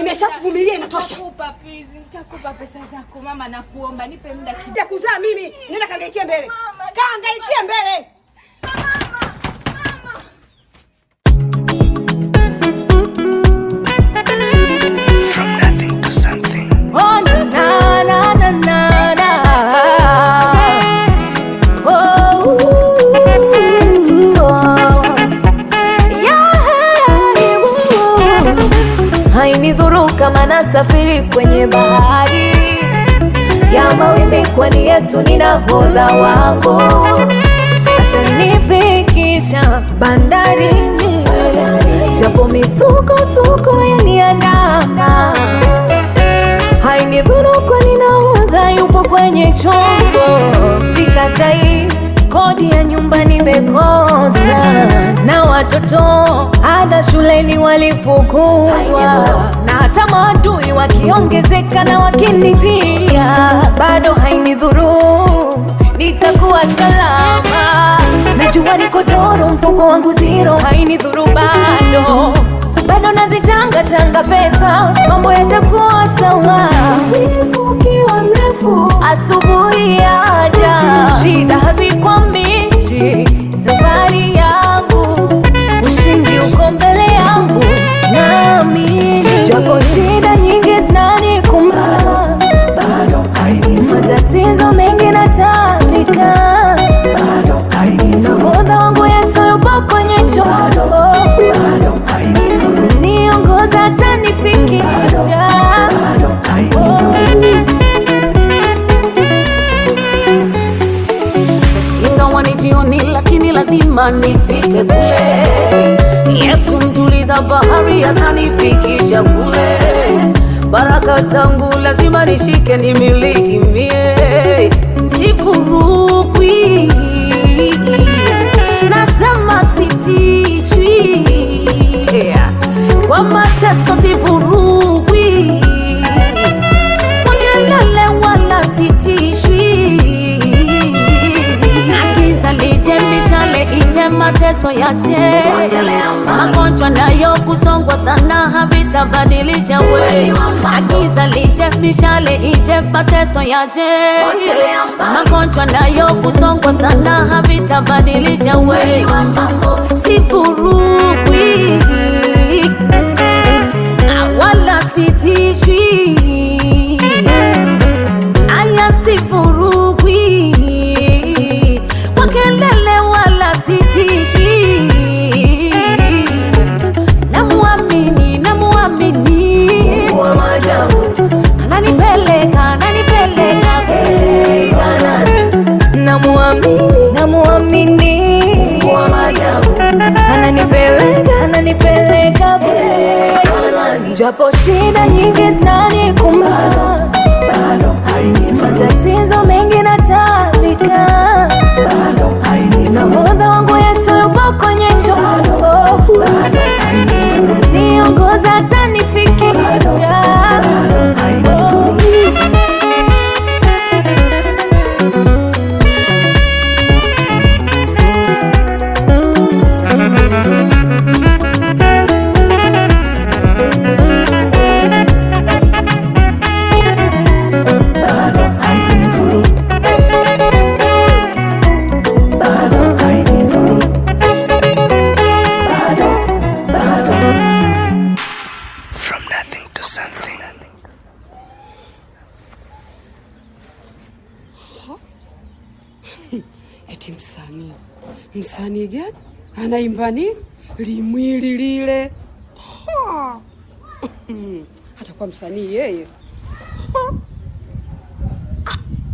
nimeshakuvumilia inatosha. Nitakupa please, nitakupa pesa zako mama, nakuomba nipe muda kidogo. Ya kuzaa mimi, nenda kaangaikie mbele. Kaangaikie mbele. From nothing to something. Oh na na na na na. Oh, hainidhuru kama nasafiri kwenye bahari ya mawimbi, kwani Yesu ni nahodha wangu. Atanifikisha bandarini, japo misukosuko yaniandama. Hainidhuru kwani nahodha yupo kwenye chombo. Sikatai kodi ya nyumba nimekosa, na watoto ada shuleni walifukuzwa, na hata maadui wakiongezeka na wakinitia, bado hainidhuru, nitakuwa salama. Najua niko doro, mfuko wangu zero, hainidhuru bado nazichanga pesa, mambo yatakuwa sawa. Usiku ukiwa mrefu, asubuhi yaja, shida hazikwambishi safari yangu, ushindi uko mbele yangu, naamini. Japo shida nyingi zinanikumba, matatizo mengi natafika, nahodha wangu Yesu yupo kwenye chombo, niongoza atanifikisha. Ingawa ni jioni lakini lazima nifike kule. Yesu mtuliza bahari atanifikisha kule. Baraka zangu lazima nishike nimiliki mie. Sifurukwi, nasema sitichwi, kwa mateso sifurukwi, kwa kelele wala sitishwi. Akiza lije mishale ije mateso yache, magonjwa nayo kusongwa sana havitabadilisha we. Akiza lije mishale ije mateso yache, magonjwa nayo kusongwa sana havitabadilisha we. Sifurukwi wala sitishwi, aya sifurukwi, kwa kelele wala sitishwi. Namuamini ananipeleka kule. Namuamini ananipeleka kule. Japo shida nyingi zinanikumba, matatizo mengi natafika, nahodha wangu Yesu yupo kwenye chombo, niongoza atanifikisha. Eti msanii gani anaimba nini limwili lile? Hata kwa msanii yeye.